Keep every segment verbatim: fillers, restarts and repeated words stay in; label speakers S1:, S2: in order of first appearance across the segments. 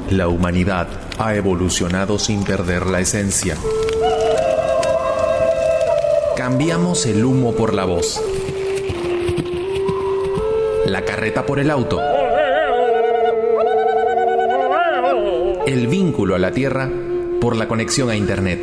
S1: La humanidad ha evolucionado sin perder la esencia. Cambiamos el humo por la voz, la carreta por el auto, el vínculo a la tierra por la conexión a internet.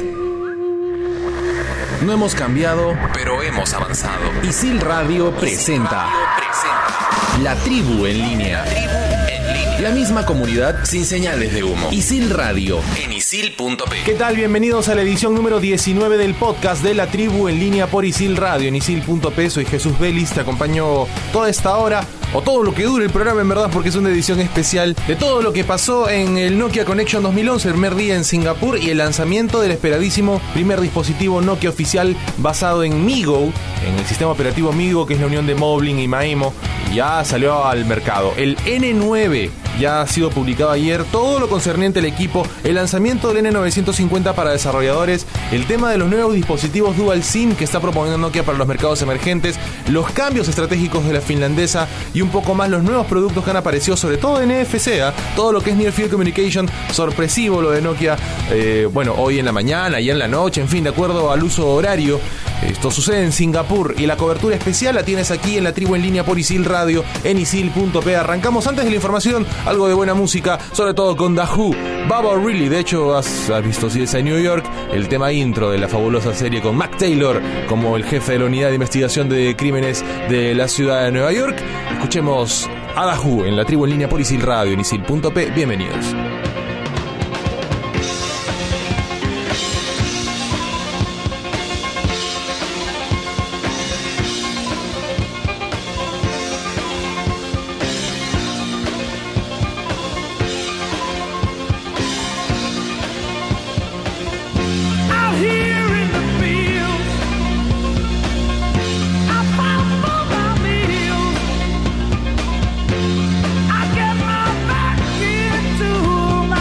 S1: No hemos cambiado, pero hemos avanzado. Isil Radio presenta La Tribu en Línea. La misma comunidad sin señales de humo. Isil Radio en isil punto pe.
S2: ¿Qué tal? Bienvenidos a la edición número diecinueve del podcast de La Tribu en Línea por Isil Radio en isil punto pe. Soy Jesús Vélez, te acompaño toda esta hora, o todo lo que dure el programa en verdad, porque es una edición especial de todo lo que pasó en el Nokia Connection dos mil once, el primer día en Singapur, y el lanzamiento del esperadísimo primer dispositivo Nokia oficial basado en MeeGo, en el sistema operativo MeeGo, que es la unión de Moblin y Maemo. Ya salió al mercado. El ene nueve ya ha sido publicado ayer. Todo lo concerniente al equipo, el lanzamiento del ene novecientos cincuenta para desarrolladores, el tema de los nuevos dispositivos Dual SIM que está proponiendo Nokia para los mercados emergentes, los cambios estratégicos de la finlandesa y un poco más los nuevos productos que han aparecido, sobre todo en N F C, ¿eh? Todo lo que es Near Field Communication, sorpresivo lo de Nokia, eh, bueno, hoy en la mañana y en la noche, en fin, de acuerdo al uso horario. Esto sucede en Singapur y la cobertura especial la tienes aquí en La Tribu en Línea por Isil Radio en isil punto pe. Arrancamos antes de la información, algo de buena música, sobre todo con The Who, Baba Really. De hecho, has, has visto C S I New York, el tema intro de la fabulosa serie con Mac Taylor como el jefe de la unidad de investigación de crímenes de la ciudad de Nueva York. Escuchemos a The Who en La Tribu en Línea por Isil Radio en isil punto pe. Bienvenidos.
S3: I get my back into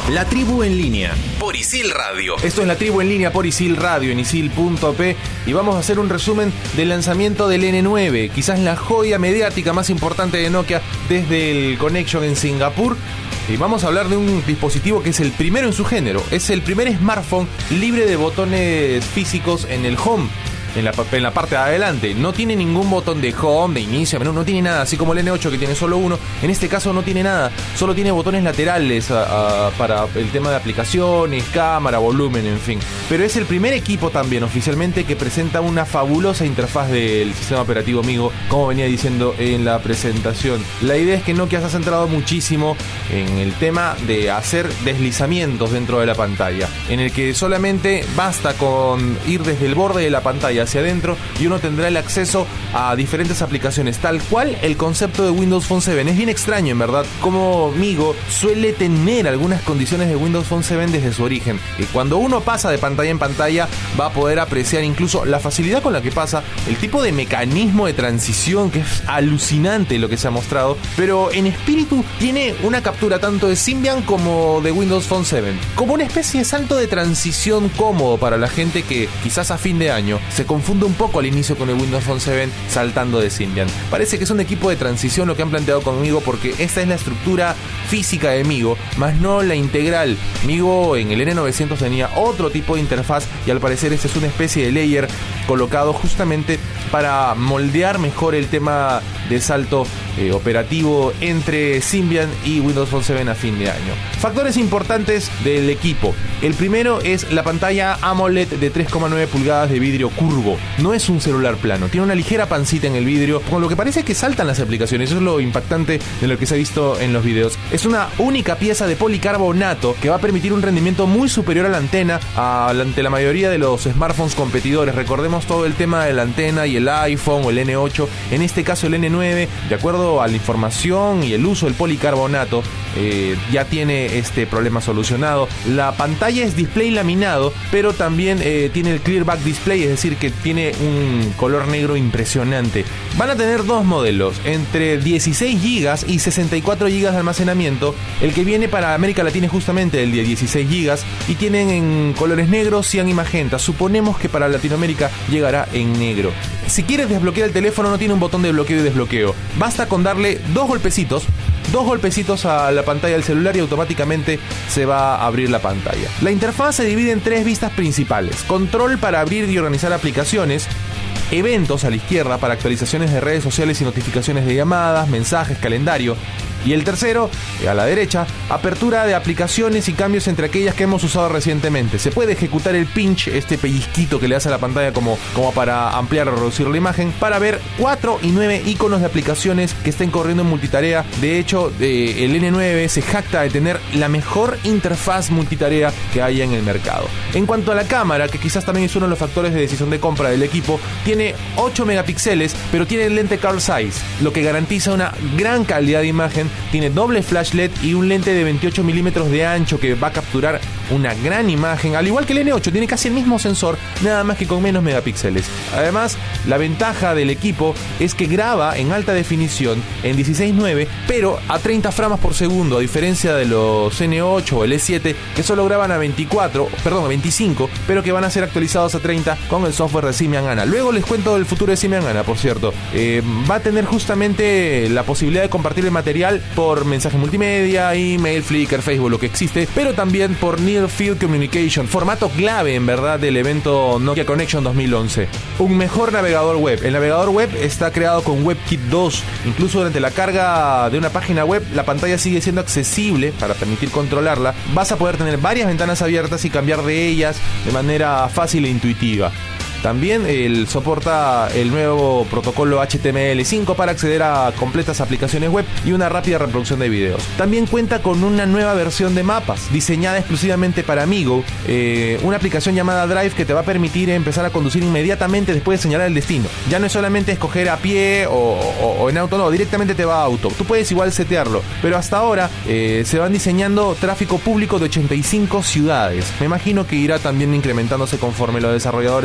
S1: La Tribu en Línea, por Isil Radio.
S2: Esto es La Tribu en Línea por Isil Radio, en isil punto pe, y vamos a hacer un resumen del lanzamiento del ene nueve, quizás la joya mediática más importante de Nokia desde el Connection en Singapur. Y vamos a hablar de un dispositivo que es el primero en su género. Es el primer smartphone libre de botones físicos en el home. En la, en la parte de adelante no tiene ningún botón de home, de inicio, no, no tiene nada, así como el ene ocho que tiene solo uno. En este caso no tiene nada, solo tiene botones laterales a, a, para el tema de aplicaciones, cámara, volumen, en fin. Pero es el primer equipo también oficialmente que presenta una fabulosa interfaz del sistema operativo MeeGo, como venía diciendo en la presentación. La idea es que Nokia se ha centrado muchísimo en el tema de hacer deslizamientos dentro de la pantalla, en el que solamente basta con ir desde el borde de la pantalla hacia adentro y uno tendrá el acceso a diferentes aplicaciones, tal cual el concepto de Windows Phone siete. Es bien extraño, en verdad, como MeeGo suele tener algunas condiciones de Windows Phone siete desde su origen. Y cuando uno pasa de pantalla en pantalla, va a poder apreciar incluso la facilidad con la que pasa, el tipo de mecanismo de transición que es alucinante lo que se ha mostrado, pero en espíritu tiene una captura tanto de Symbian como de Windows Phone siete, como una especie de salto de transición cómodo para la gente que quizás a fin de año se confunde un poco al inicio con el Windows Phone siete saltando de Symbian. Parece que es un equipo de transición lo que han planteado con MeeGo, porque esta es la estructura física de MeeGo, más no la integral. MeeGo en el ene novecientos tenía otro tipo de interfaz y al parecer este es una especie de layer colocado justamente para moldear mejor el tema de salto eh, operativo entre Symbian y Windows Phone siete a fin de año. Factores importantes del equipo. El primero es la pantalla AMOLED de tres coma nueve pulgadas de vidrio curvo. No es un celular plano, tiene una ligera pancita en el vidrio, con lo que parece que saltan las aplicaciones. Eso es lo impactante de lo que se ha visto en los videos. Es una única pieza de policarbonato que va a permitir un rendimiento muy superior a la antena a, ante la mayoría de los smartphones competidores. Recordemos todo el tema de la antena y el iPhone o el ene ocho. En este caso el ene nueve, de acuerdo a la información y el uso del policarbonato, eh, ya tiene este problema solucionado. La pantalla es display laminado, pero también eh, tiene el clear back display, es decir que tiene un color negro impresionante. Van a tener dos modelos, entre dieciséis gigas y sesenta y cuatro gigas de almacenamiento. El que viene para América Latina es justamente el de dieciséis gigas y tienen en colores negros, cian y magenta. Suponemos que para Latinoamérica llegará en negro. Si quieres desbloquear el teléfono, no tiene un botón de bloqueo y desbloqueo. Basta con darle dos golpecitos Dos golpecitos a la pantalla del celular y automáticamente se va a abrir la pantalla. La interfaz se divide en tres vistas principales: control para abrir y organizar aplicaciones, eventos a la izquierda para actualizaciones de redes sociales y notificaciones de llamadas, mensajes, calendario, y el tercero, a la derecha, apertura de aplicaciones y cambios entre aquellas que hemos usado recientemente. Se puede ejecutar el pinch, este pellizquito que le hace a la pantalla como, como para ampliar o reducir la imagen, para ver cuatro y nueve iconos de aplicaciones que estén corriendo en multitarea. De hecho, eh, el ene nueve se jacta de tener la mejor interfaz multitarea que haya en el mercado. En cuanto a la cámara, que quizás también es uno de los factores de decisión de compra del equipo, tiene ocho megapíxeles, pero tiene el lente Carl Zeiss, lo que garantiza una gran calidad de imagen. Tiene doble flash L E D y un lente de veintiocho milímetros de ancho que va a capturar una gran imagen, al igual que el ene ocho. Tiene casi el mismo sensor, nada más que con menos megapíxeles. Además, la ventaja del equipo es que graba en alta definición en dieciséis nueve, pero a treinta frames por segundo, a diferencia de los ene ocho o el e siete, que solo graban a veinticuatro, perdón, a veinticinco, pero que van a ser actualizados a treinta con el software de Symbian ANA. Luego les cuento del futuro de Symbian ANA, por cierto. Eh, va a tener justamente la posibilidad de compartir el material por mensaje multimedia, email, Flickr, Facebook, lo que existe, pero también por Near Field Communication, formato clave en verdad del evento Nokia Connection dos mil once. Un mejor navegador web. El navegador web está creado con WebKit dos. Incluso durante la carga de una página web, la pantalla sigue siendo accesible para permitir controlarla. Vas a poder tener varias ventanas abiertas y cambiar de ellas de manera fácil e intuitiva. También el, soporta el nuevo protocolo hache te eme ele cinco para acceder a completas aplicaciones web y una rápida reproducción de videos. También cuenta con una nueva versión de mapas diseñada exclusivamente para MeeGo, eh, una aplicación llamada Drive que te va a permitir empezar a conducir inmediatamente después de señalar el destino. Ya no es solamente escoger a pie o, o, o en auto, no, directamente te va a auto. Tú puedes igual setearlo, pero hasta ahora eh, se van diseñando tráfico público de ochenta y cinco ciudades. Me imagino que irá también incrementándose conforme los desarrolladores o los usuarios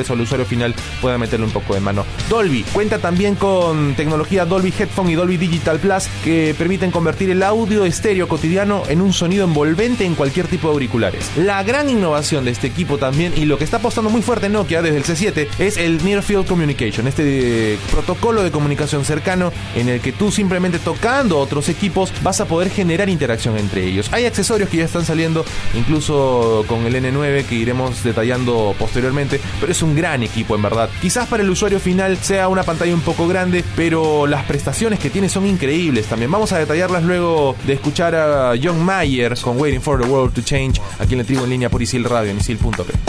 S2: usuario final pueda meterle un poco de mano. Dolby cuenta también con tecnología Dolby Headphone y Dolby Digital Plus que permiten convertir el audio estéreo cotidiano en un sonido envolvente en cualquier tipo de auriculares. La gran innovación de este equipo también, y lo que está apostando muy fuerte Nokia desde el C siete, es el Near Field Communication, este protocolo de comunicación cercano en el que tú simplemente tocando otros equipos vas a poder generar interacción entre ellos. Hay accesorios que ya están saliendo, incluso con el N nueve, que iremos detallando posteriormente, pero es un gran equipo en verdad. Quizás para el usuario final sea una pantalla un poco grande, pero las prestaciones que tiene son increíbles también. Vamos a detallarlas luego de escuchar a John Mayer con Waiting for the World to Change aquí en la tribu en línea por Isil Radio en isil punto pe.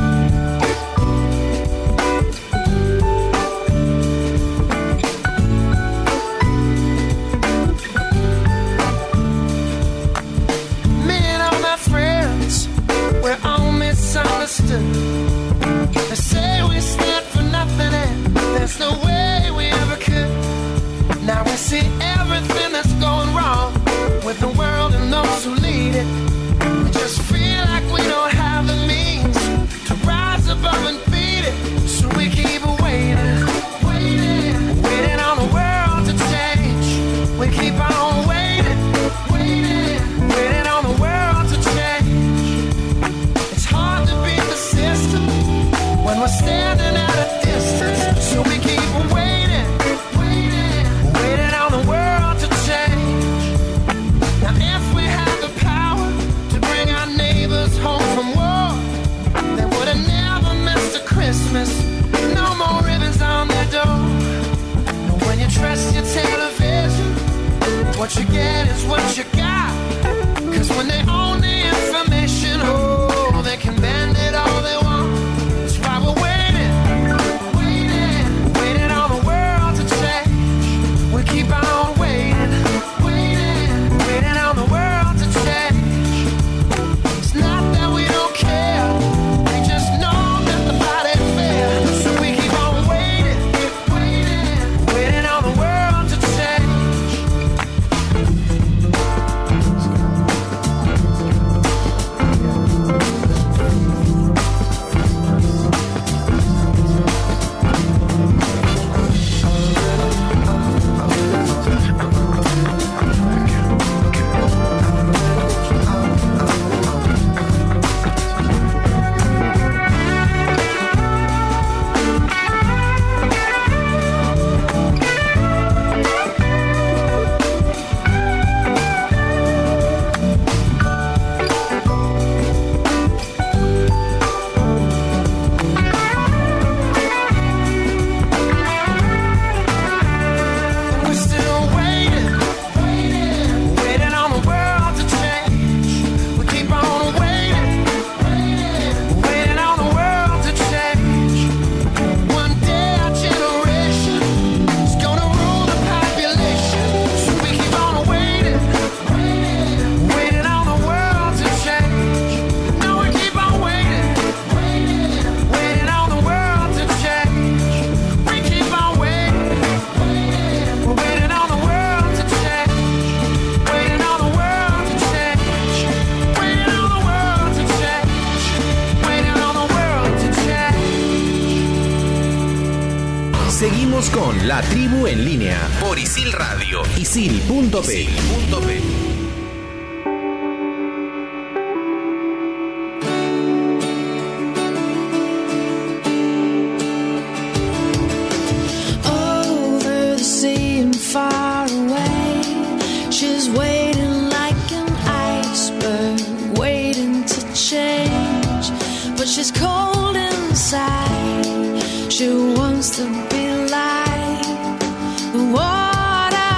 S3: They say we stand for nothing and there's no way we ever could. Now we see everything that's going wrong with the world and those who lead it. We just feel like we don't have the means to rise above and beat it. So we keep waiting, waiting, waiting on the world to change. We keep on waiting, waiting, waiting on the world to change. When we're standing at a distance, so we keep waiting, waiting, waiting on the world to change. Now if we had the power to bring our neighbors home from war, they would have never missed a Christmas. No more ribbons on their door. And when you trust your television, what you get is what you got. Cause when they own the information, oh, they can bend it all they want. We're waiting, waiting, waiting on the world to change. We keep on waiting, waiting, waiting on the world to change. It's not that we don't care, we just know that the fight ain't fair. So we keep on waiting, waiting, waiting on the world to change.
S1: Seguimos con La Tribu en Línea por Isil Radio, isil punto pe.
S4: Over the sea and far away, she's waiting like an iceberg, waiting to change, but she's cold inside. She wants to be like the water.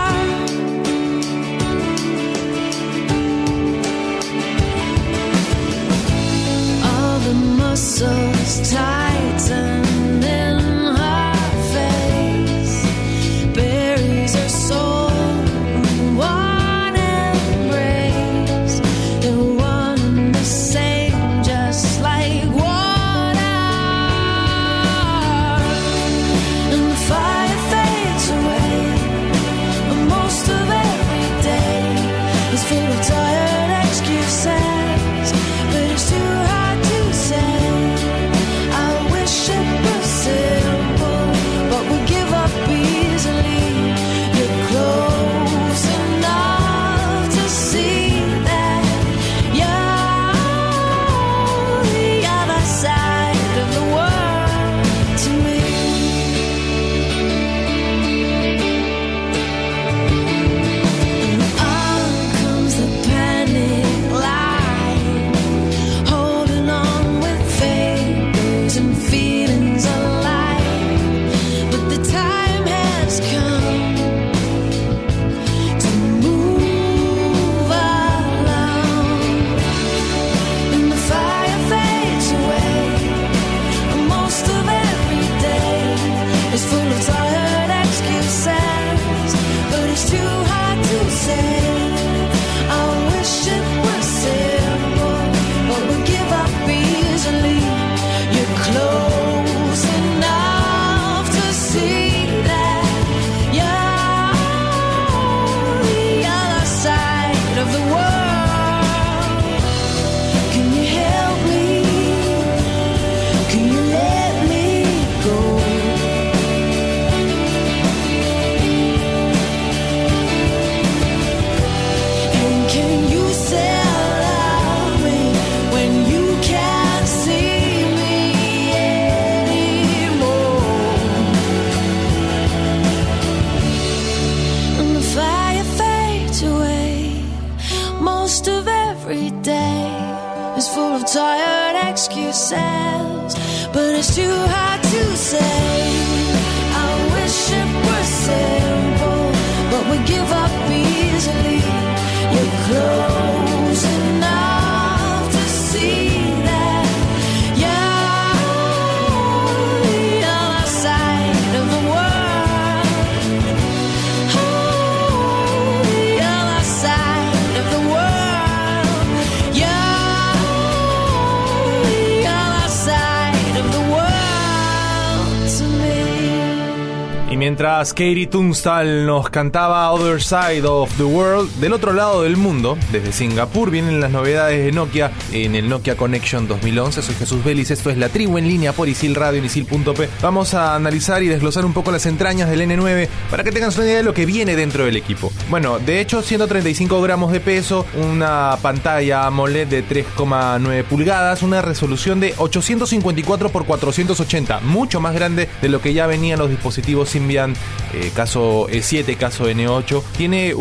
S4: All the muscles tighten in her face, buries her soul in one embrace. They're one and the same, just like water. And the fire tired excuses, but it's too hard to say. I wish it were simple, but we give up easily. You're close enough to see that you're the other side of the world. Oh, the other side of the world. You're the other side of the world to me.
S2: Y mientras Katie Tunstall nos cantaba Other Side of the World, del otro lado del mundo, desde Singapur, vienen las novedades de Nokia en el Nokia Connection dos mil once. Soy Jesús Vélez, esto es La Tribu en línea por Isil Radio en isil punto pe. Vamos a analizar y desglosar un poco las entrañas del ene nueve para que tengan una idea de lo que viene dentro del equipo. Bueno, de hecho, ciento treinta y cinco gramos de peso, una pantalla AMOLED de tres coma nueve pulgadas, una resolución de ochocientos cincuenta y cuatro por cuatrocientos ochenta, mucho más grande de lo que ya venían los dispositivos Symbian eh, caso E siete, caso ene ocho. Tiene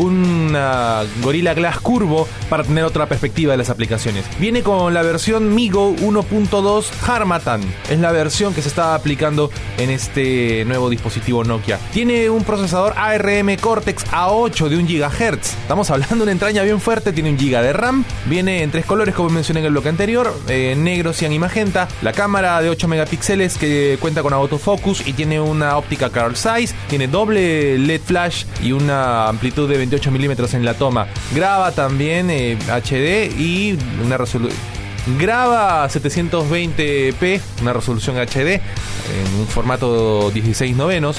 S2: una Gorilla Glass curvo para tener otra perspectiva de las aplicaciones. Viene con la versión MeeGo uno punto dos Harmattan. Es la versión que se está aplicando en este nuevo dispositivo Nokia. Tiene un procesador A R M Cortex A ocho de un gigahertz. Estamos hablando de una entraña bien fuerte. Tiene un giga de RAM. Viene en tres colores, como mencioné en el bloque anterior: eh, negro, cian y magenta. La cámara de ocho megapíxeles que cuenta con autofocus y tiene una óptica Carl Zeiss. Tiene doble L E D flash y una amplitud de veintiocho milímetros en la toma. Graba también eh, H D y una resolución. Graba setecientos veinte p, una resolución H D en un formato dieciséis novenos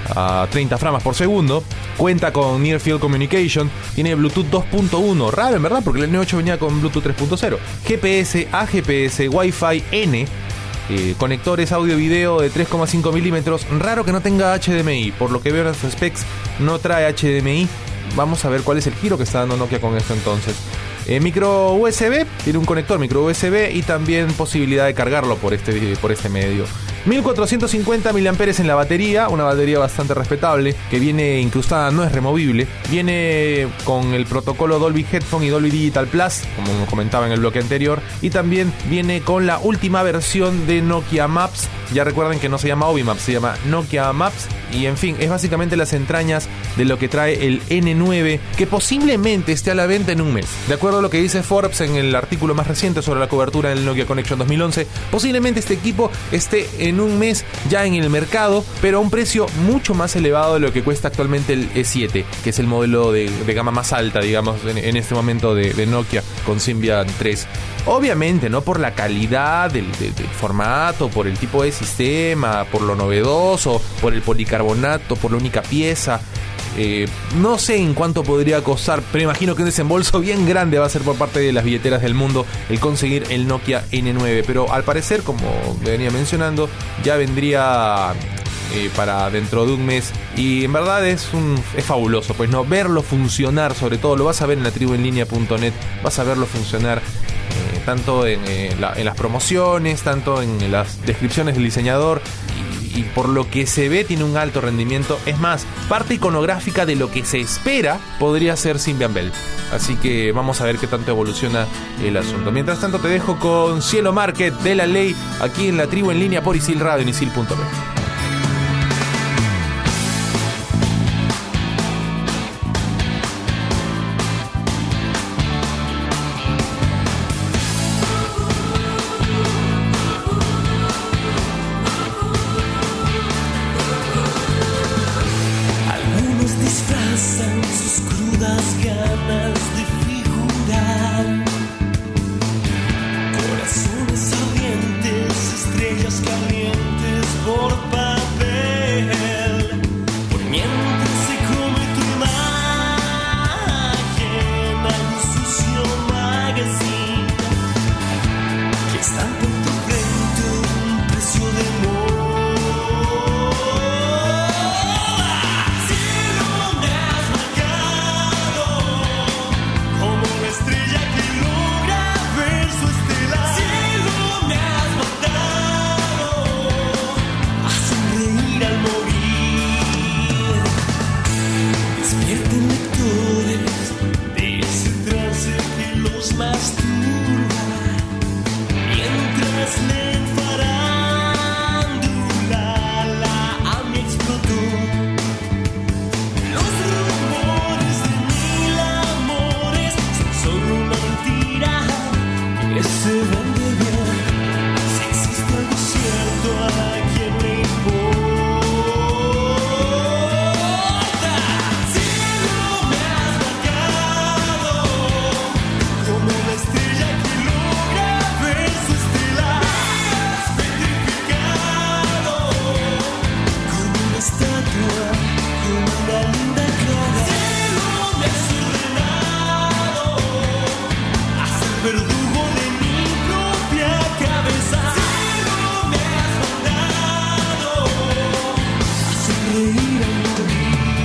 S2: a treinta frames por segundo. Cuenta con Near Field Communication. Tiene Bluetooth dos punto uno. Raro en verdad, porque el ene ocho venía con Bluetooth tres punto cero. G P S, A G P S, Wi-Fi N. Eh, conectores audio-video de tres coma cinco milímetros. Raro que no tenga H D M I. Por lo que veo en sus specs, no trae H D M I. Vamos a ver cuál es el giro que está dando Nokia con esto entonces. Eh, micro U S B, tiene un conector micro U S B y también posibilidad de cargarlo por este, por este medio. mil cuatrocientos cincuenta miliamperios hora en la batería, una batería bastante respetable, que viene incrustada, no es removible. Viene con el protocolo Dolby Headphone y Dolby Digital Plus, como comentaba en el bloque anterior, y también viene con la última versión de Nokia Maps. Ya recuerden que no se llama Obi Maps, se llama Nokia Maps. Y en fin, es básicamente las entrañas de lo que trae el ene nueve, que posiblemente esté a la venta en un mes. De acuerdo a lo que dice Forbes en el artículo más reciente sobre la cobertura del Nokia Connection dos mil once, posiblemente este equipo esté en un mes ya en el mercado, pero a un precio mucho más elevado de lo que cuesta actualmente el E siete, que es el modelo de, de gama más alta, digamos, en, en este momento de, de Nokia con Symbian tres. Obviamente, no por la calidad del, del, del formato, por el tipo de sistema, por lo novedoso, por el policarbonato, por la única pieza. Eh, no sé en cuánto podría costar, pero imagino que un desembolso bien grande va a ser por parte de las billeteras del mundo el conseguir el Nokia ene nueve. Pero al parecer, como venía mencionando, ya vendría eh, para dentro de un mes. Y en verdad es un es fabuloso, pues no verlo funcionar, sobre todo lo vas a ver en la tribu en línea punto net, vas a verlo funcionar eh, tanto en, eh, la, en las promociones, tanto en las descripciones del diseñador. Y por lo que se ve tiene un alto rendimiento. Es más, parte iconográfica de lo que se espera podría ser Symbian Belle. Así que vamos a ver qué tanto evoluciona el asunto. Mientras tanto te dejo con Cielo Market de La Ley aquí en la tribu en línea por Isil Radio en isil punto pe.
S5: Sus crudas ganas de figurar, corazones ardientes, estrellas calientes por Slen farándula, la A M I explotó. Los rumores de mil amores son solo una mentira que se vende bien. Si existe algo cierto, ¿a quién le importa? Cielo, me has marcado como una estrella que logra ver su estela. Has petrificado como una estatua, como una linda clara. Cielo, me has ordenado a ser verdugo de mi propia cabeza. Cielo, me has mandado a sonreír a morir.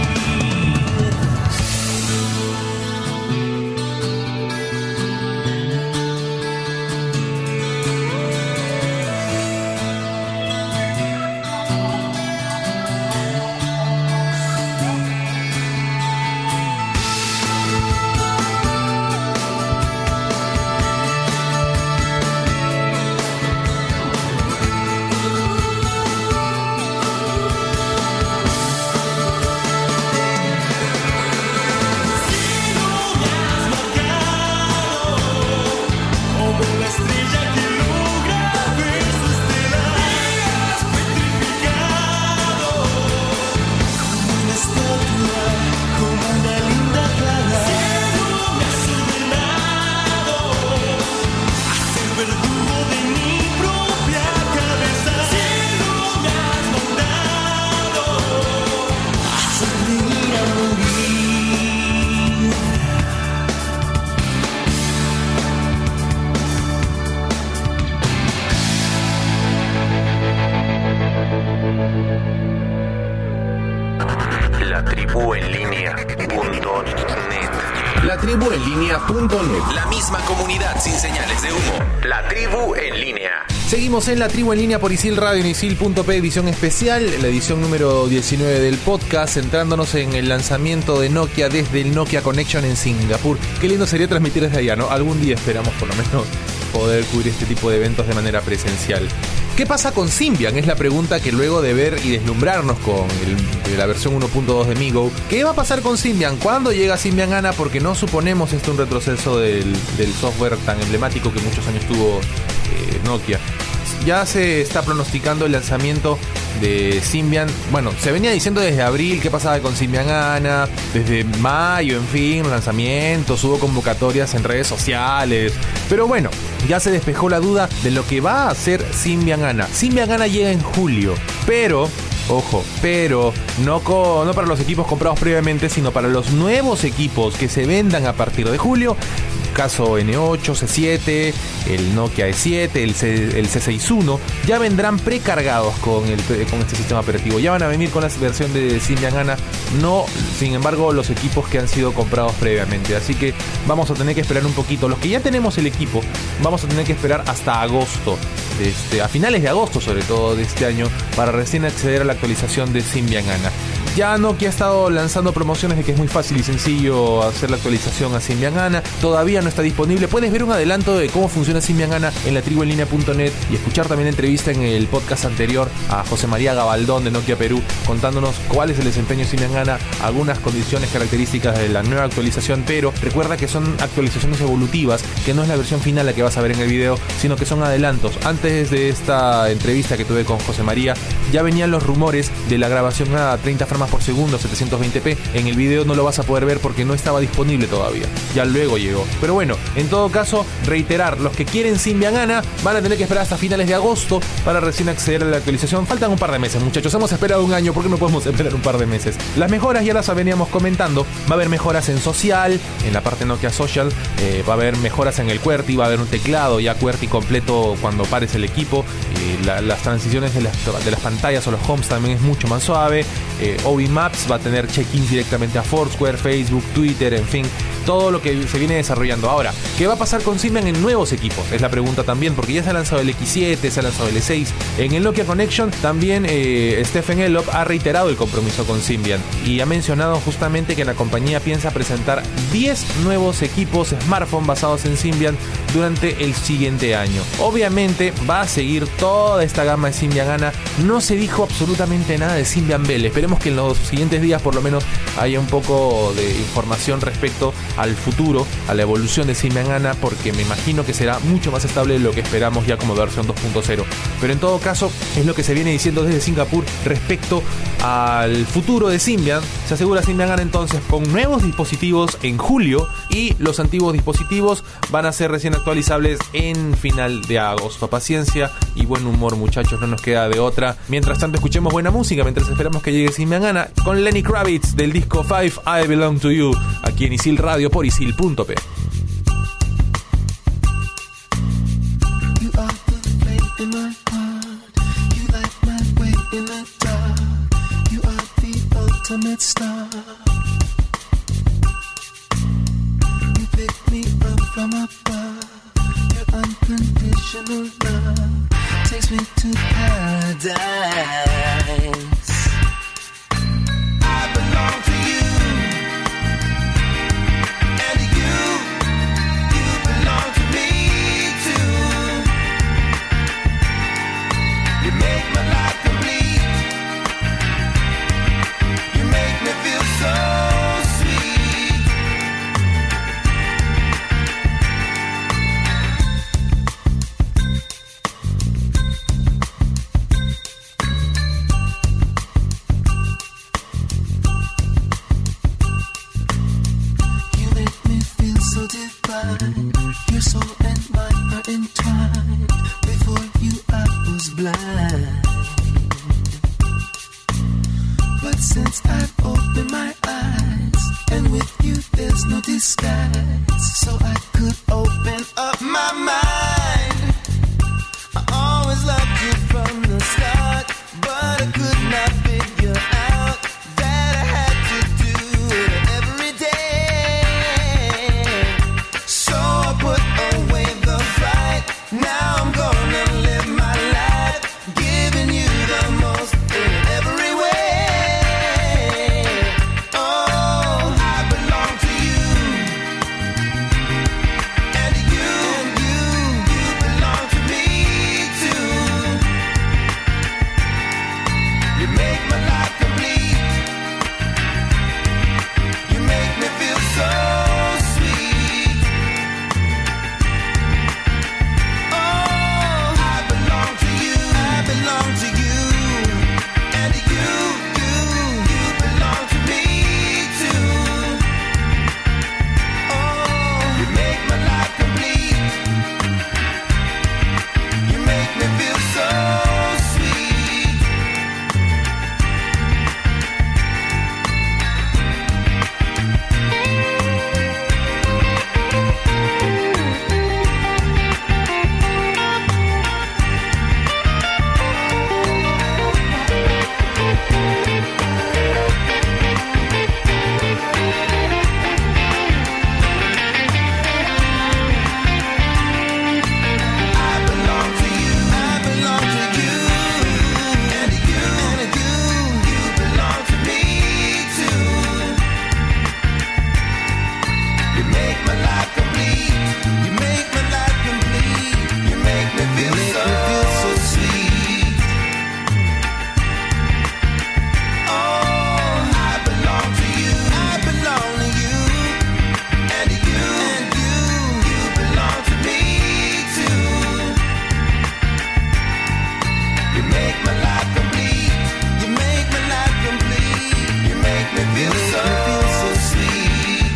S5: Cielo, me has marcado como una estrella que logra ver su estela. Has petrificado como una estatua, como una linda clara. Cielo, me has ordenado a ser verdugo de mi propia cabeza. Cielo, me has mandado a sonreír a morir.
S1: La tribu en línea punto net. La tribu en línea punto net. La misma comunidad sin señales de humo. La tribu en línea.
S2: Seguimos en La Tribu en Línea por Isil Radio en Isil punto pe, edición especial, la edición número diecinueve del podcast, centrándonos en el lanzamiento de Nokia desde el Nokia Connection en Singapur. Qué lindo sería transmitir desde allá, ¿no? Algún día esperamos por lo menos poder cubrir este tipo de eventos de manera presencial. ¿Qué pasa con Symbian? Es la pregunta que luego de ver y deslumbrarnos con el, de la versión uno punto dos de MeeGo, ¿qué va a pasar con Symbian? ¿Cuándo llega Symbian ANA? Porque no suponemos esto un retroceso del, del software tan emblemático que muchos años tuvo eh, Nokia. Ya se está pronosticando el lanzamiento de Symbian. Bueno, se venía diciendo desde abril qué pasaba con Symbian ANA, desde mayo, en fin, lanzamientos, hubo convocatorias en redes sociales, pero bueno, ya se despejó la duda de lo que va a hacer Symbian ANA. Symbian ANA llega en julio, pero ojo, pero no, co- no para los equipos comprados previamente, sino para los nuevos equipos que se vendan a partir de julio. Caso ene ocho, ce siete, el Nokia e siete, el, C, el ce sesenta y uno, ya vendrán precargados con, el, con este sistema operativo. Ya van a venir con la versión de Symbian ANA, no, sin embargo, los equipos que han sido comprados previamente. Así que vamos a tener que esperar un poquito. Los que ya tenemos el equipo, vamos a tener que esperar hasta agosto, de este, a finales de agosto sobre todo de este año, para recién acceder a la actualización de Symbian ANA. Ya Nokia ha estado lanzando promociones de que es muy fácil y sencillo hacer la actualización a Symbian ANA. Todavía no está disponible. Puedes ver un adelanto de cómo funciona Symbian ANA en la tribu en línea punto net y escuchar también la entrevista en el podcast anterior a José María Gabaldón de Nokia Perú, contándonos cuál es el desempeño de Symbian ANA, algunas condiciones características de la nueva actualización. Pero recuerda que son actualizaciones evolutivas, que no es la versión final la que vas a ver en el video, sino que son adelantos. Antes de esta entrevista que tuve con José María, ya venían los rumores de la grabación a treinta frames por segundo, setecientos veinte p. En el video no lo vas a poder ver porque no estaba disponible todavía. Ya luego llegó. Pero bueno, en todo caso, reiterar, los que quieren Symbian ANA van a tener que esperar hasta finales de agosto para recién acceder a la actualización. Faltan un par de meses, muchachos. Hemos esperado un año, ¿por qué no podemos esperar un par de meses? Las mejoras ya las veníamos comentando. Va a haber mejoras en social, en la parte Nokia Social. Eh, va a haber mejoras en el QWERTY, va a haber un teclado ya QWERTY completo cuando pares el equipo. Eh, la, las transiciones de las, de las pantallas o los homes también es mucho más suave. Eh, O B I Maps va a tener check-ins directamente a Foursquare, Facebook, Twitter, en fin, todo lo que se viene desarrollando. Ahora, ¿qué va a pasar con Symbian en nuevos equipos? Es la pregunta también, porque ya se ha lanzado el equis siete, se ha lanzado el e seis. En el Nokia Connection también eh, Stephen Elop ha reiterado el compromiso con Symbian y ha mencionado justamente que la compañía piensa presentar diez nuevos equipos smartphone basados en Symbian durante el siguiente año. Obviamente va a seguir toda esta gama de Symbian Anna. No se dijo absolutamente nada de Symbian Belle. Esperemos que en los siguientes días por lo menos haya un poco de información respecto al futuro, a la evolución de Symbian Anna, porque me imagino que será mucho más estable de lo que esperamos ya como versión dos punto cero. Pero en todo caso es lo que se viene diciendo desde Singapur respecto al futuro de Symbian. Se asegura Symbian Anna entonces con nuevos dispositivos en julio, y los antiguos dispositivos van a ser recién actualizables en final de agosto. Paciencia y buen humor, muchachos, no nos queda de otra. Mientras tanto escuchemos buena música mientras esperamos que llegue Symbian Anna con Lenny Kravitz del disco Five, I Belong to You, aquí en Isil Radio por isil punto pe.
S3: You are the flame in my heart. You light my way in the dark. You are the ultimate star. You pick me up from above. Your unconditional love takes me to paradise. I belong to you, and you, you belong to me too. You make my life complete. You make me feel so sweet. You make me feel so divine. Your soul and mine are entwined. Before you I was blind, but since I've opened my eyes, and with you there's no disguise, so I could open up my mind. I always loved you from the start, but I could not figure out that I had to do it every day. So I put away the fight. Now I'm gonna live my life, giving you the most in every way. Oh, I belong to you, and you, and you, you belong to me too. You make my life complete. You make me feel so sweet. Oh, I belong to you, I belong to you, and you, you, you belong to me too. Oh, you make my life complete. You make me feel so sweet. I belong to you, I belong to you, and you, and you, you belong to me too. You make my life complete. You make my life complete. You make me feel so, so sweet. Oh, I belong to you, I belong to you, and you, and you, you belong to me too. You make my life complete. You make my life complete. You make me feel so, so sweet.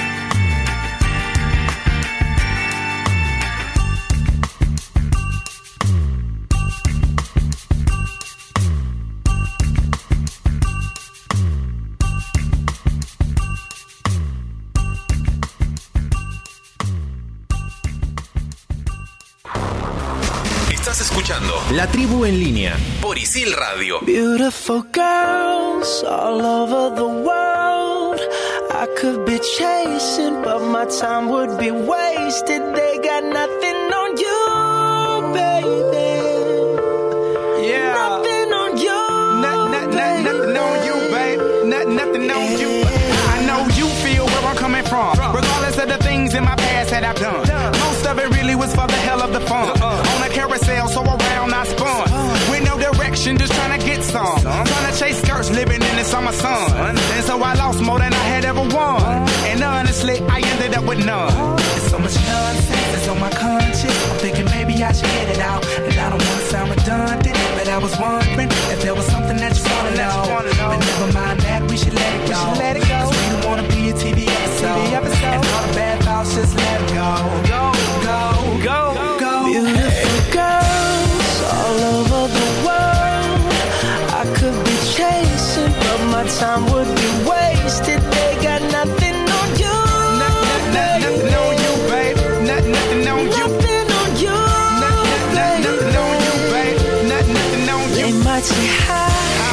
S1: Estás escuchando La Tribu en Línea por Isil Radio.
S3: Beautiful girls all over the world. I could be chasing, but my time would be wasted. They got nothing on you, baby.
S6: Yeah.
S3: Nothing on you,
S6: Not, not, not, nothing on you, babe. Not, nothing on you. I know you feel where I'm coming from, regardless of the things in my past that I've done. Most of it really was for the hell of the fun. On a carousel, so around I spun. With no direction, just trying to get some. Trying to chase skirts, living in the summer sun. And so I lost more than I had ever won. And honestly, I ended up with none. There's so much nonsense that's on my conscience. I'm thinking maybe I should get it out. And I don't want to sound redundant, but I was wondering if there was something that you wanna know. But never mind that, we should let it go. Let it go. Cause we don't wanna be a T V episode. T V episode. And all the bad thoughts, just let it go. Go, go, go, go.
S4: Beautiful girls all over the world. I could be chasing, but my time would be wasted. They got nothing on you.
S6: Nothing, nothing on you, babe. Nothing, nothing on you.
S4: Nothing on you.
S6: Nothing, nothing on you, babe. Nothing, nothing on you.
S4: They might say hi,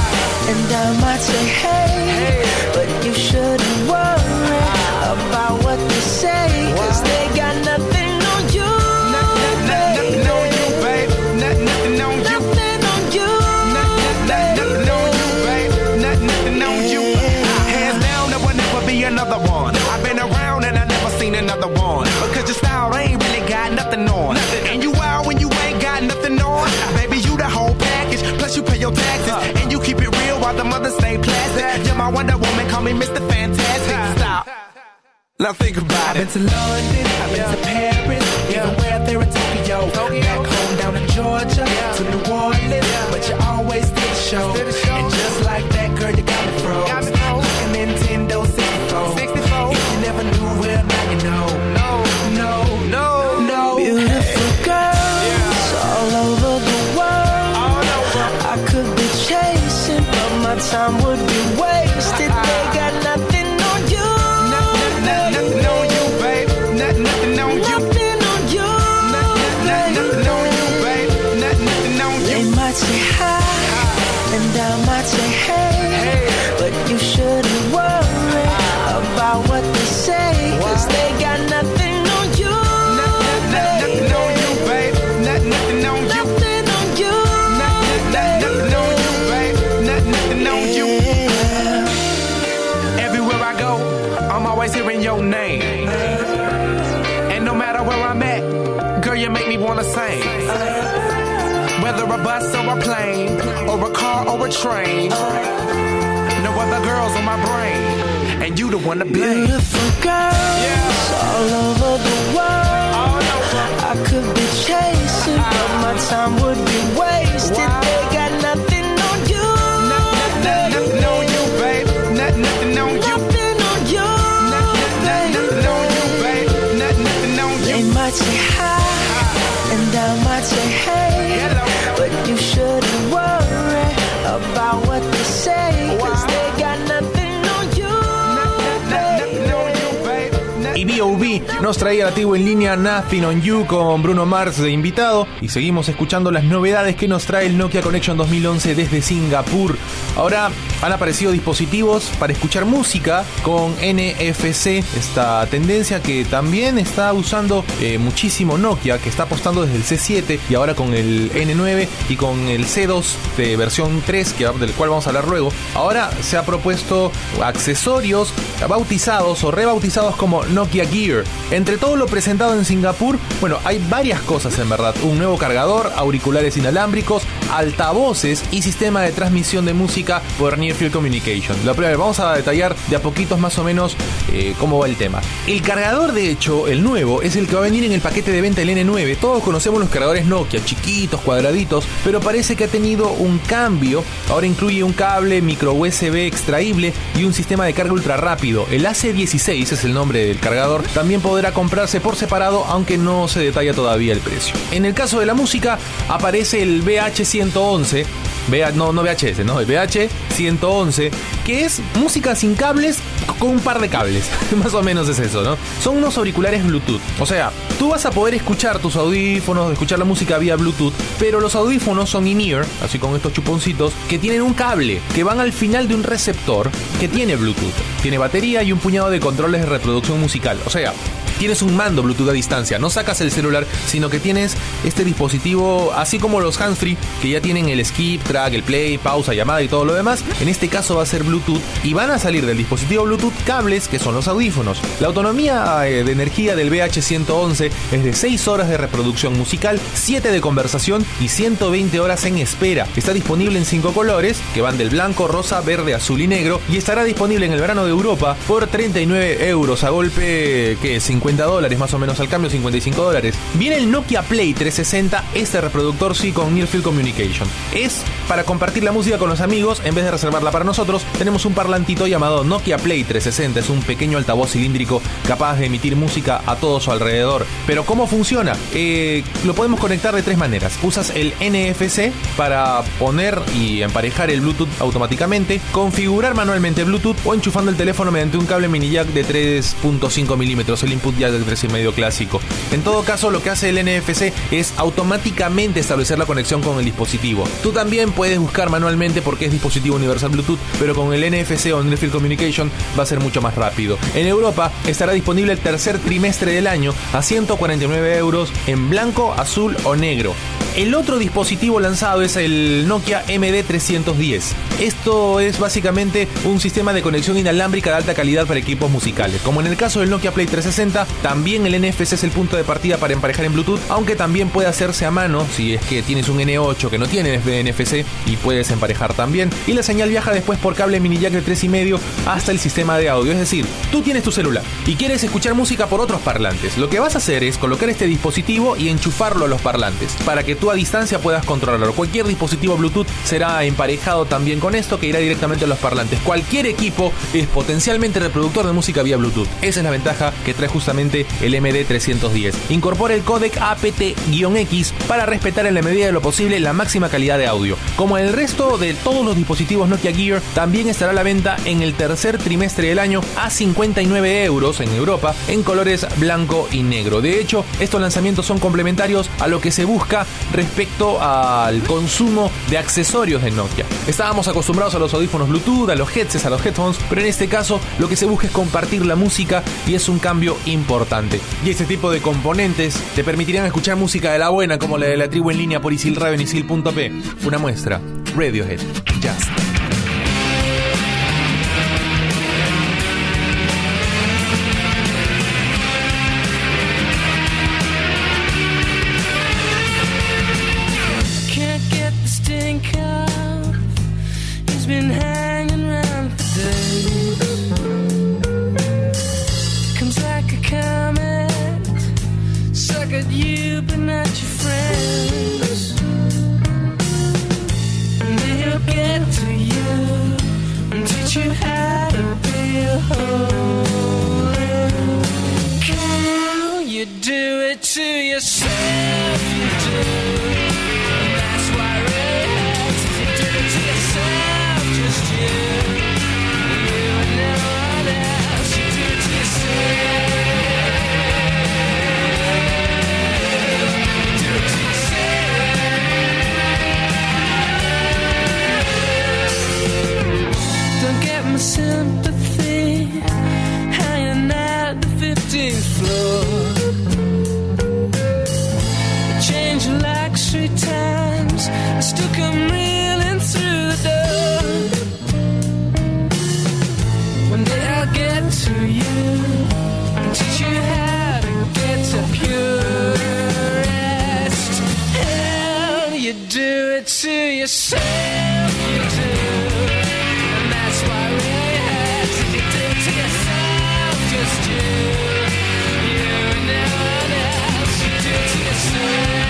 S4: and I might say hey, but you shouldn't worry about what they say, cause they got nothing on you.
S6: Nothing, nothing on you, babe. Nothing, nothing on you.
S4: Nothing on you.
S6: Nothing, nothing on you, babe. Nothing, nothing on you. Hands down, there will never be another one. I've been around and I never seen another one. Because your style ain't really got nothing on. And you wild when you ain't got nothing on. Baby, you the whole package. Plus you pay your taxes. And you keep it real while the mothers stay plastic. You're my Wonder Woman, call me Mister Fantastic. Stop. Now think about it. I've been to London, I've been to Paris, even where there in Tokyo. Back home down in Georgia, to New Orleans, but you always did the show. And just like that, girl, you got me froze. Like a Nintendo sixty-four. If you never knew, well, now you know. No, no, no, no.
S4: Beautiful girls all over the world. I could be chasing, but my time would be wasted. They got nothing on you.
S6: Nothing on you, babe. Nothing, nothing on you.
S4: Nothing on you.
S6: Nothing, nothing on you, babe. Nothing, nothing on
S4: They
S6: you.
S4: might say hi, and I might say hey, but you shouldn't worry about what they say, cause they got nothing on you.
S6: Nothing on you, babe. Nothing, nothing on you.
S4: Nothing on you.
S6: Nothing, nothing on you, babe. Nothing, nothing on you. Everywhere I go, I'm always hearing your name. And no matter where I'm at, girl, you make me wanna sing. Whether a bus or a plane, or a car or a train, no other girls on my brain, and you the one to blame.
S4: Beautiful girls all over the world. I could be chasing, but my time would be wasted. They got nothing on you.
S6: Nothing, nothing on you, babe. Nothing, nothing on you.
S4: Nothing on you.
S6: Nothing, nothing on you, babe. Nothing, nothing on
S4: They
S6: you.
S4: might say hi, and I might say hey, but you shouldn't worry about what they say, cause they got nothing on you.
S6: Nothing on you, babe.
S2: Y B O B nos traía la tribu en línea Nothing on You con Bruno Mars de invitado. Y seguimos escuchando las novedades que nos trae el Nokia Connection dos mil once desde Singapur. Ahora han aparecido dispositivos para escuchar música con N F C, esta tendencia que también está usando eh, muchísimo Nokia, que está apostando desde el C siete y ahora con el N nueve y con el C dos de versión tres, que, del cual vamos a hablar luego. Ahora se ha propuesto accesorios bautizados o rebautizados como Nokia Gear. Entre todo lo presentado en Singapur, bueno, hay varias cosas en verdad. Un nuevo cargador, auriculares inalámbricos, altavoces y sistema de transmisión de música por Near Field Communication. La primera, vamos a detallar de a poquitos más o menos eh, cómo va el tema. El cargador, de hecho, el nuevo, es el que va a venir en el paquete de venta del N nueve. Todos conocemos los cargadores Nokia, chiquitos, cuadraditos, pero parece que ha tenido un cambio. Ahora incluye un cable micro U S B extraíble y un sistema de carga ultra rápido. El A C dieciséis es el nombre del cargador. También podrá comprarse por separado, aunque no se detalla todavía el precio. En el caso de la música, aparece el V H ciento once. No, no V H S, no, el V H ciento once, que es música sin cables con un par de cables. Más o menos es eso, ¿no? Son unos auriculares Bluetooth. O sea, tú vas a poder escuchar tus audífonos, escuchar la música vía Bluetooth, pero los audífonos son in-ear, así con estos chuponcitos, que tienen un cable, que van al final de un receptor que tiene Bluetooth. Tiene batería y un puñado de controles de reproducción musical. O sea, tienes un mando Bluetooth a distancia. No sacas el celular, sino que tienes este dispositivo, así como los handsfree, que ya tienen el skip, track, el play, pausa, llamada y todo lo demás. En este caso va a ser Bluetooth y van a salir del dispositivo Bluetooth cables que son los audífonos. La autonomía eh, de energía del B H ciento once es de seis horas de reproducción musical, siete de conversación y ciento veinte horas en espera. Está disponible en cinco colores, que van del blanco, rosa, verde, azul y negro, y estará disponible en el verano de Europa por treinta y nueve euros a golpe, que cincuenta dólares más o menos al cambio, cincuenta y cinco dólares. Viene el Nokia Play trescientos sesenta, este reproductor sí con Near Field Communication. Es para compartir la música con los amigos en vez de reservarla para nosotros. Tenemos un parlantito llamado Nokia Play trescientos sesenta, es un pequeño altavoz cilíndrico capaz de emitir música a todo su alrededor. Pero ¿cómo funciona? Eh, lo podemos conectar de tres maneras. Usas el N F C para poner y emparejar el Bluetooth automáticamente, configurar manualmente Bluetooth o enchufando el teléfono mediante un cable mini jack de tres punto cinco milímetros, el input jack del tres y medio clásico. En todo caso, lo que hace el N F C es automáticamente establecer la conexión con el dispositivo. Tú también puedes buscar manualmente porque es dispositivo universal Bluetooth, pero con el N F C o Near Field Communication va a ser mucho más rápido. En Europa estará disponible el tercer trimestre del año a ciento cuarenta y nueve euros en blanco, azul o negro. El otro dispositivo lanzado es el Nokia M D trescientos diez. Esto es básicamente un sistema de conexión inalámbrica de alta calidad para equipos musicales. Como en el caso del Nokia Play trescientos sesenta, también el N F C es el punto de partida para emparejar en Bluetooth, aunque también puede hacerse a mano si es que tienes un N ocho que no tiene N F C y puedes emparejar también. Y la señal viaja después por cable mini jack de tres y medio hasta el sistema de audio. Es decir, tú tienes tu celular y quieres escuchar música por otros parlantes. Lo que vas a hacer es colocar este dispositivo y enchufarlo a los parlantes para que tú a distancia puedas controlarlo. Cualquier dispositivo Bluetooth será emparejado también con esto, que irá directamente a los parlantes. Cualquier equipo es potencialmente reproductor de música vía Bluetooth. Esa es la ventaja que trae justamente el M D trescientos diez. Incorpora el códec A P T X para respetar en la medida de lo posible la máxima calidad de audio. Como el resto de todos los dispositivos Nokia Gear, también estará a la venta en el tercer trimestre del año a cincuenta y nueve euros en Europa en colores blanco y negro. De hecho, estos lanzamientos son complementarios a lo que se busca respecto al consumo de accesorios de Nokia. Estábamos acostumbrados a los audífonos Bluetooth, a los headsets, a los headphones, pero en este caso lo que se busca es compartir la música y es un cambio importante. Y este tipo de componentes te permitirán escuchar música de la buena, como la de la tribu en línea por Isil Radio en Isil punto pe. Una muestra, Radiohead, Just.
S5: Been hanging around for days. Comes like a comet, suck at you but not your friends. And they'll get to you and teach you how to be a whole. Can you do it to yourself? You do. That's why Red says you do it to yourself. Just you, you and no one else. You do it to yourself. You do it to yourself. Don't get my sympathy hanging at the fifteenth floor. Change like three times, I still come reeling through the door. One day I'll get to you and teach you how to get to pure rest. Hell, you do it to yourself, you do. And that's why we had to you do it to yourself, just you. You and no one else, you do it to yourself.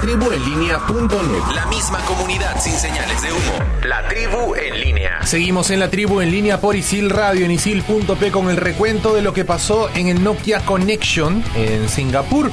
S1: tribu en línea punto net. La misma comunidad sin señales de humo. La Tribu en Línea.
S2: Seguimos en La Tribu en Línea por Isil Radio en isil punto pe con el recuento de lo que pasó en el Nokia Connection en Singapur.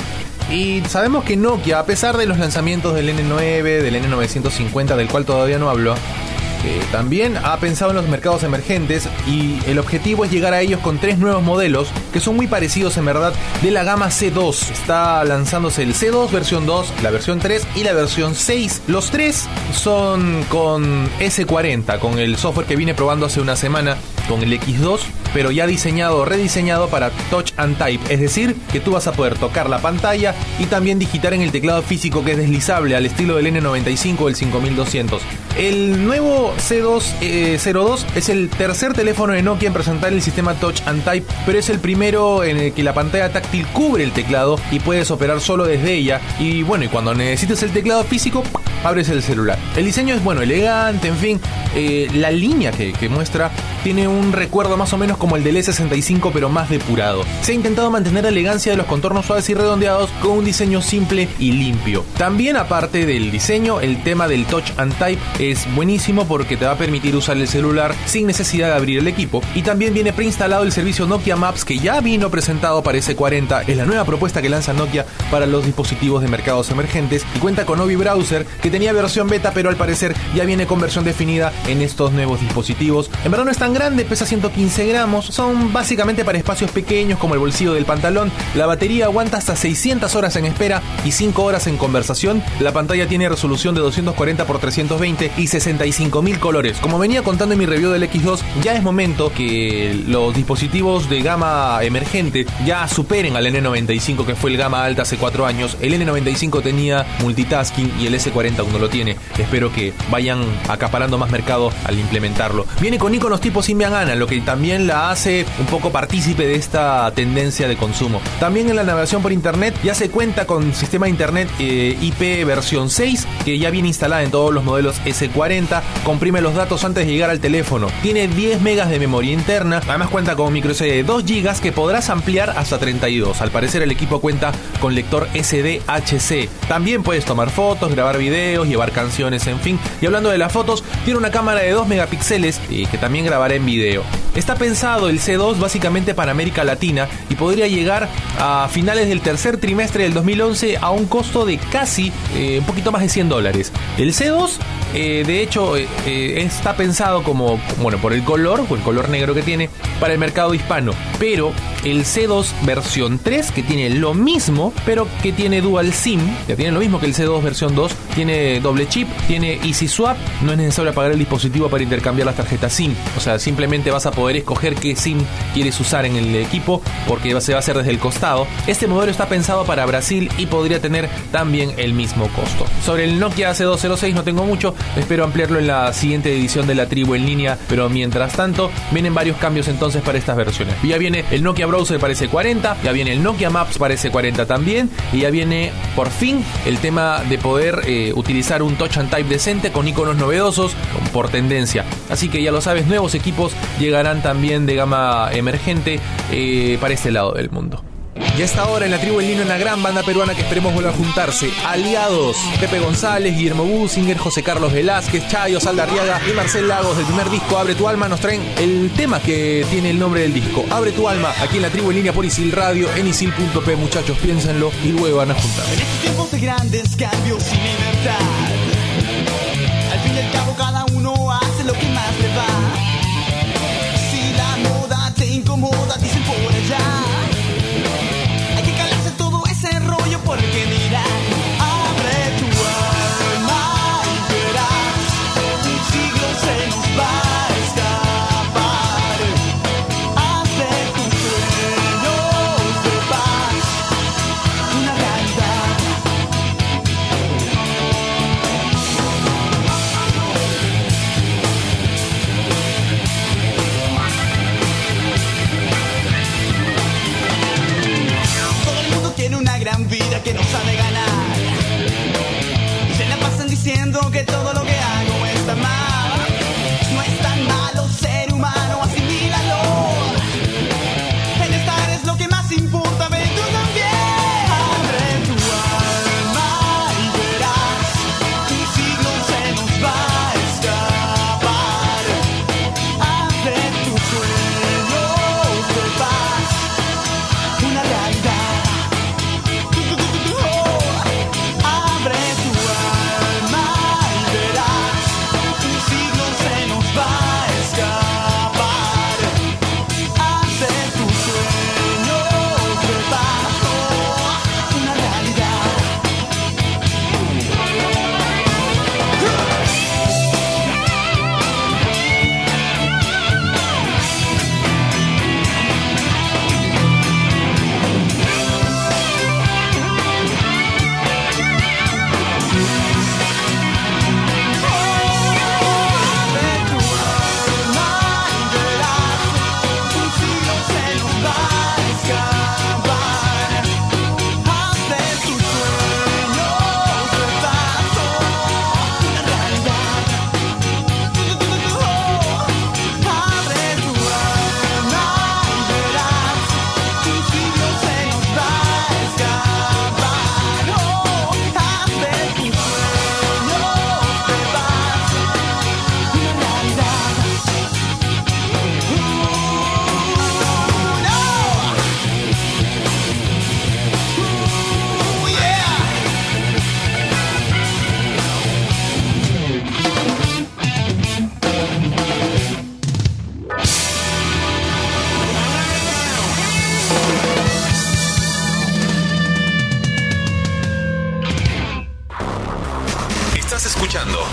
S2: Y sabemos que Nokia, a pesar de los lanzamientos del ene nueve, del ene novecientos cincuenta, del cual todavía no habló, Eh, también ha pensado en los mercados emergentes y el objetivo es llegar a ellos con tres nuevos modelos que son muy parecidos en verdad de la gama ce dos. Está lanzándose el ce dos versión dos, la versión tres y la versión seis. Los tres son con ese cuarenta, con el software que vine probando hace una semana con el equis dos, pero ya diseñado, rediseñado para Touch and Type, es decir, que tú vas a poder tocar la pantalla y también digitar en el teclado físico que es deslizable al estilo del ene noventa y cinco o el cinco mil doscientos. El nuevo ce dos cero dos es el tercer teléfono de Nokia en presentar el sistema Touch and Type, pero es el primero en el que la pantalla táctil cubre el teclado y puedes operar solo desde ella. Y bueno, y cuando necesites el teclado físico, abres el celular. El diseño es bueno, elegante, en fin. Eh, la línea que, que muestra tiene un recuerdo más o menos como el del e sesenta y cinco, pero más depurado. Se ha intentado mantener la elegancia de los contornos suaves y redondeados con un diseño simple y limpio. También, aparte del diseño, el tema del Touch and Type es buenísimo porque te va a permitir usar el celular sin necesidad de abrir el equipo. Y también viene preinstalado el servicio Nokia Maps, que ya vino presentado para ese cuarenta. Es la nueva propuesta que lanza Nokia para los dispositivos de mercados emergentes y cuenta con Ovi Browser, que tenía versión beta, pero al parecer ya viene con versión definida en estos nuevos dispositivos. En verdad no es tan grande, pesa ciento quince gramos, son básicamente para espacios pequeños como el bolsillo del pantalón. La batería aguanta hasta seiscientas horas en espera y cinco horas en conversación. La pantalla tiene resolución de doscientos cuarenta por trescientos veinte y sesenta y cinco mil colores. Como venía contando en mi review del equis dos, ya es momento que los dispositivos de gama emergente ya superen al ene noventa y cinco, que fue el gama alta hace cuatro años. El ene noventa y cinco tenía multitasking y el ese cuarenta aún no lo tiene. Espero que vayan acaparando más mercado al implementarlo. Viene con iconos tipo Symbian Ana, lo que también la hace un poco partícipe de esta tendencia de consumo. También en la navegación por internet ya se cuenta con sistema de internet eh, i pe versión seis, que ya viene instalada en todos los modelos ese cuarenta. Comprime los datos antes de llegar al teléfono. Tiene diez megas de memoria interna. Además cuenta con un micro ese de de dos gigas que podrás ampliar hasta treinta y dos. Al parecer el equipo cuenta con lector ese de hache ce. También puedes tomar fotos, grabar videos, llevar canciones, en fin. Y hablando de las fotos, tiene una cámara de dos megapíxeles y que también grabará en video. Está pensado el ce dos básicamente para América Latina y podría llegar a finales del tercer trimestre del dos mil once a un costo de casi eh, un poquito más de cien dólares. El ce dos eh, de hecho eh, eh, está pensado como, bueno, por el color o el color negro que tiene para el mercado hispano, pero el ce dos versión tres, que tiene lo mismo pero que tiene dual SIM, que tiene lo mismo que el ce dos versión dos, tiene doble chip, tiene Easy Swap, no es necesario apagar el dispositivo para intercambiar las tarjetas SIM, o sea, simplemente vas a poder escoger qué SIM quieres usar en el equipo porque se va a hacer desde el costado. Este modelo está pensado para Brasil y podría tener también el mismo costo. Sobre el Nokia ce dos cero seis no tengo mucho, espero ampliarlo en la siguiente edición de La Tribu en Línea, pero mientras tanto vienen varios cambios entonces para estas versiones. Ya viene el Nokia Browser para ese cuarenta, ya viene el Nokia Maps para ese cuarenta también, y ya viene por fin el tema de poder eh, utilizar un Touch and Type decente con iconos novedosos por tendencia. Así que ya lo sabes, nuevos equipos llegarán también de gama emergente eh, para este lado del mundo. Y a esta hora en La Tribu en Línea, una gran banda peruana que esperemos vuelva a juntarse. Aliados, Pepe González, Guillermo Businger, José Carlos Velázquez, Chayo Saldarriaga y Marcel Lagos, del primer disco Abre tu Alma, nos traen el tema que tiene el nombre del disco, Abre tu Alma, aquí en La Tribu en Línea por Isil Radio, en isil punto pe. Muchachos, piénsenlo y luego van a juntar.
S7: En estos tiempos de grandes cambios y libertad, al fin y al cabo cada uno hace lo que más le va. Si la moda te incomoda, dicen por allá, hay que calarse todo ese rollo porque mira, abre tu alma y verás, un siglo se nos va a escapar. Haz de tus sueños de paz una realidad.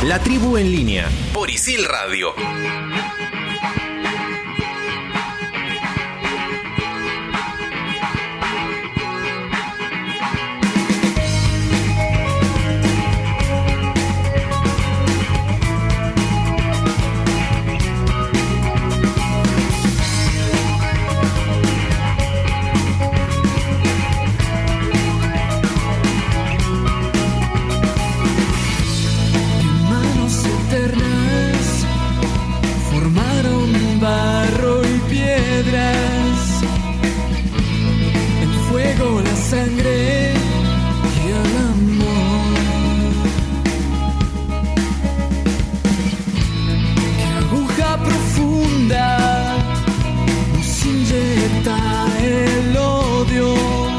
S1: La Tribu en Línea, por Isil Radio.
S5: Sangre y el amor. Que aguja profunda nos inyecta el odio,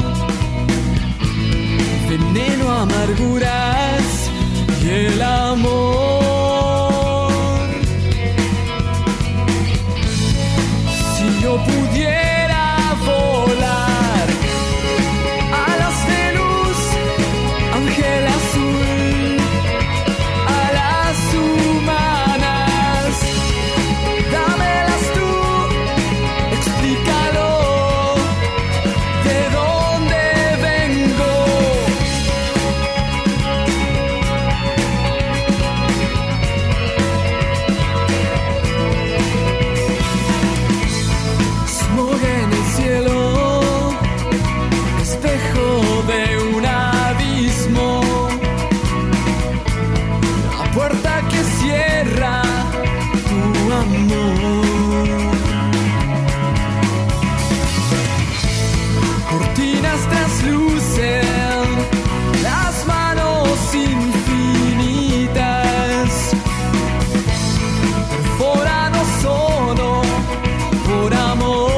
S5: veneno, amarguras y el amor. Si yo pudiera volar azul, alas humanas, dámelas tú, explícalo, de dónde vengo. Smog en el cielo, espejo de un abismo, la puerta que cierra tu amor. Cortinas traslucen las manos infinitas, perforan ozono por amor.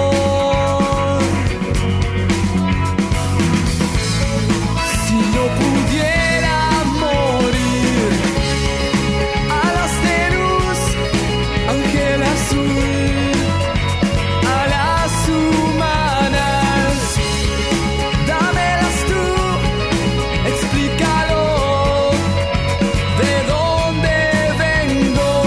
S5: Si yo pudiera morir, alas de luz, ángel azul, alas humanas, dámelas tú, explícalo, de dónde vengo.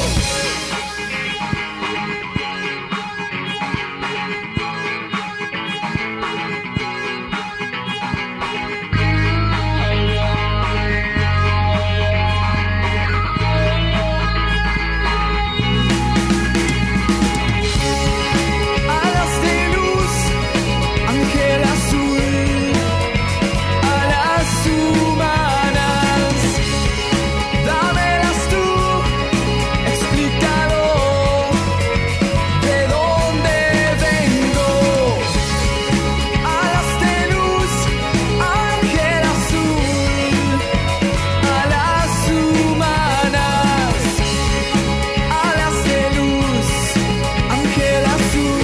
S5: Alas de luz, ángel azul, alas humanas, dámelas tú, explícalo, de dónde vengo. Alas de luz, ángel azul, alas humanas, alas de luz, ángel azul.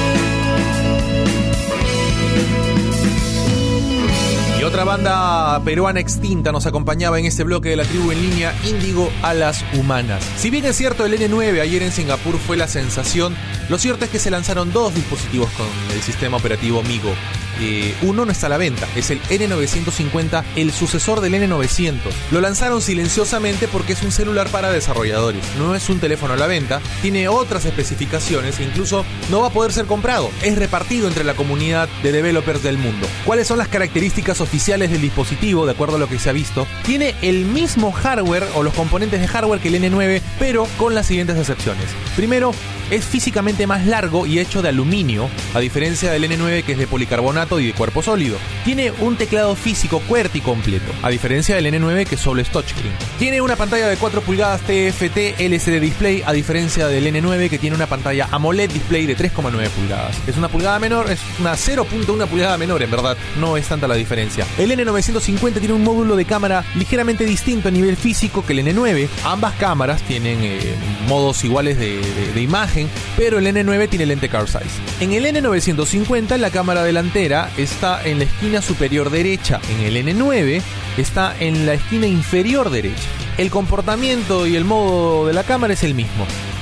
S2: Y otra banda peruana extinta nos acompañaba en este bloque de La Tribu en Línea, Índigo, Alas Humanas. Si bien es cierto, el ene nueve ayer en Singapur fue la sensación, lo cierto es que se lanzaron dos dispositivos con el sistema operativo MiGo. Eh, uno no está a la venta, es el ene novecientos cincuenta, el sucesor del ene novecientos. Lo lanzaron silenciosamente porque es un celular para desarrolladores, no es un teléfono a la venta, tiene otras especificaciones e incluso no va a poder ser comprado, es repartido entre la comunidad de developers del mundo. ¿Cuáles son las características oficiales del dispositivo? De acuerdo a lo que se ha visto, tiene el mismo hardware o los componentes de hardware que el ene nueve, pero con las siguientes excepciones. Primero, es físicamente más largo y hecho de aluminio, a diferencia del ene nueve, que es de policarbonato y de cuerpo sólido. Tiene un teclado físico QWERTY completo, a diferencia del ene nueve, que solo es touchscreen. Tiene una pantalla de cuatro pulgadas T F T L C D Display, a diferencia del ene nueve, que tiene una pantalla AMOLED Display de tres coma nueve pulgadas. Es una pulgada menor, es una cero punto uno pulgada menor, en verdad, no es tanta la diferencia. El ene novecientos cincuenta tiene un módulo de cámara ligeramente distinto a nivel físico que el ene nueve. Ambas cámaras tienen eh, modos iguales de, de, de imagen, pero el ene nueve tiene lente car size. En el ene novecientos cincuenta la cámara delantera está en la esquina superior derecha, en el ene nueve está en la esquina inferior derecha. El comportamiento y el modo de la cámara es el mismo.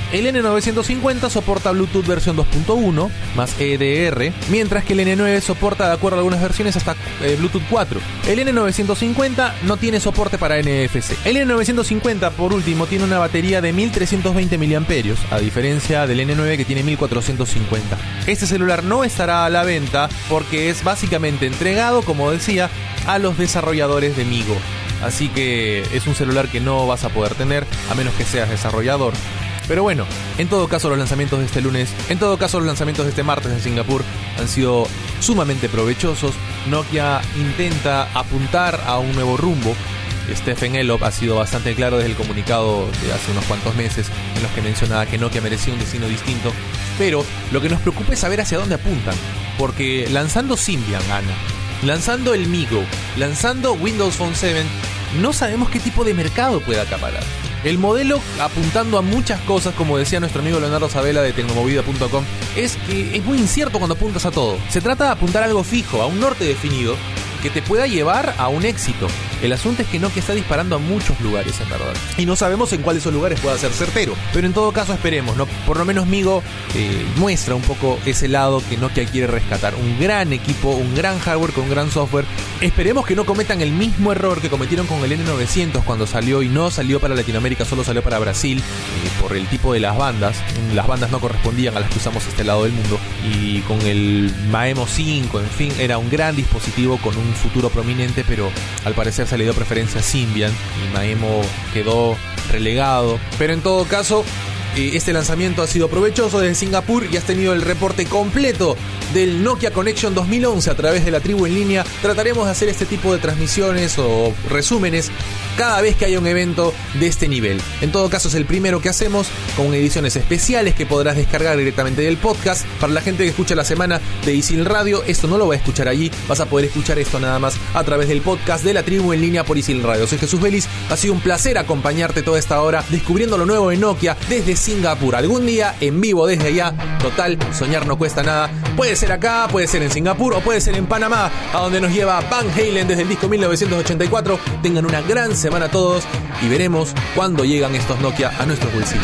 S2: El N novecientos cincuenta soporta Bluetooth versión dos punto uno más E D R, mientras que el N nueve soporta, de acuerdo a algunas versiones, hasta eh, Bluetooth cuatro. El N novecientos cincuenta no tiene soporte para N F C. El N novecientos cincuenta, por último, tiene una batería de mil trescientos veinte miliamperios hora, a diferencia del N nueve que tiene mil cuatrocientos cincuenta. Este celular no estará a la venta porque es básicamente entregado, como decía, a los desarrolladores de Migo. Así que es un celular que no vas a poder tener a menos que seas desarrollador. Pero bueno, en todo caso los lanzamientos de este lunes, en todo caso los lanzamientos de este martes en Singapur han sido sumamente provechosos. Nokia intenta apuntar a un nuevo rumbo. Stephen Elop ha sido bastante claro desde el comunicado de hace unos cuantos meses en los que mencionaba que Nokia merecía un destino distinto. Pero lo que nos preocupa es saber hacia dónde apuntan, porque lanzando Symbian, Ana, lanzando el Migo, lanzando Windows Phone siete, no sabemos qué tipo de mercado puede acaparar. El modelo, apuntando a muchas cosas, como decía nuestro amigo Leonardo Sabela de Tecnomovida punto com, es que es muy incierto cuando apuntas a todo. Se trata de apuntar a algo fijo, a un norte definido, que te pueda llevar a un éxito. El asunto es que Nokia está disparando a muchos lugares, en verdad, y no sabemos en cuáles esos lugares pueda ser certero. Pero en todo caso esperemos, ¿no? Por lo menos Migo eh, muestra un poco ese lado que Nokia quiere rescatar. Un gran equipo, un gran hardware con un gran software. Esperemos que no cometan el mismo error que cometieron con el N novecientos cuando salió y no salió para Latinoamérica, solo salió para Brasil, eh, por el tipo de las bandas. Las bandas no correspondían a las que usamos este lado del mundo. Y con el Maemo cinco, en fin, era un gran dispositivo con un futuro prominente, pero al parecer se le dio preferencia a Symbian y Maemo quedó relegado. Pero en todo caso, eh, este lanzamiento ha sido provechoso desde Singapur y has tenido el reporte completo del Nokia Connection dos mil once a través de la tribu en línea. Trataremos de hacer este tipo de transmisiones o resúmenes cada vez que haya un evento de este nivel. En todo caso es el primero que hacemos, con ediciones especiales que podrás descargar directamente del podcast. Para la gente que escucha la semana de Isil Radio, esto no lo va a escuchar allí, vas a poder escuchar esto nada más a través del podcast de la tribu en línea por Isil Radio. Soy Jesús Vélez, ha sido un placer acompañarte toda esta hora descubriendo lo nuevo de Nokia desde Singapur. Algún día en vivo desde allá, total, soñar no cuesta nada. Puede ser acá, puede ser en Singapur o puede ser en Panamá, a donde nos lleva Van Halen desde el disco mil novecientos ochenta y cuatro. Tengan una gran semana a todos y veremos cuándo llegan estos Nokia a nuestros bolsillos.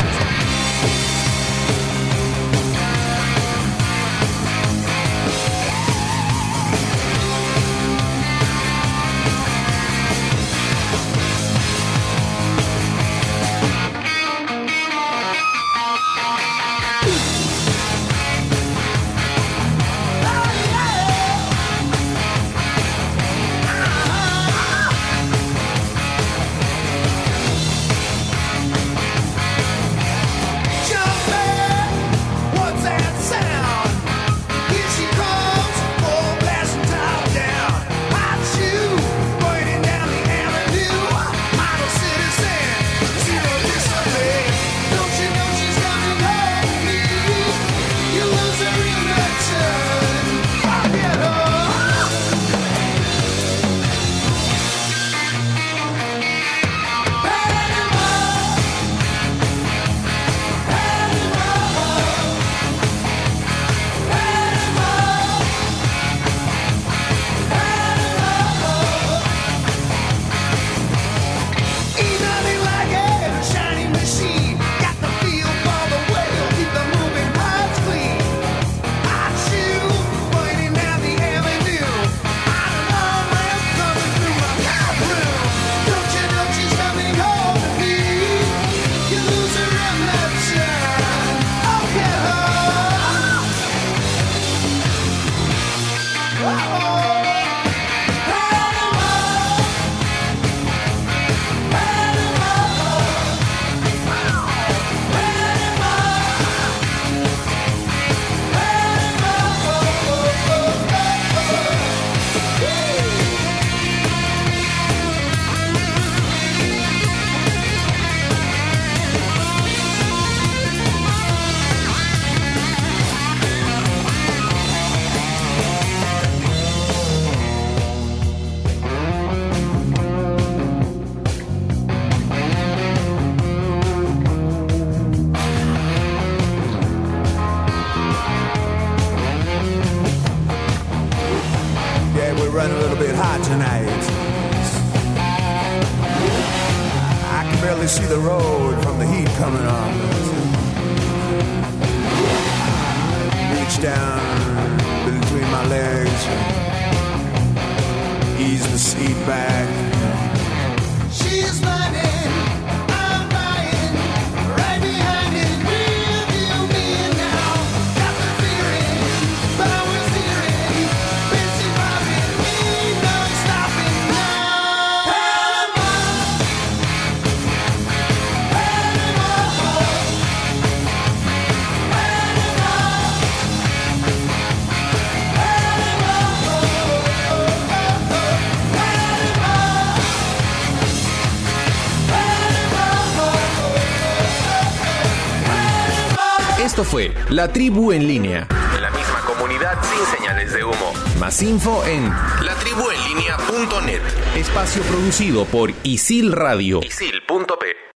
S8: See the road from the heat coming on. reach down between my legs, ease the seat back.
S3: She's running, I'm riding, right behind it, real deal me now. Got the feeling, power steering, busy driving, ain't no stopping now. Panama, Panama,
S1: Esto fue La Tribu en Línea. La misma comunidad sin señales de humo. Más info en la tribu en línea punto net. Espacio producido por Isil Radio. Isil punto pe.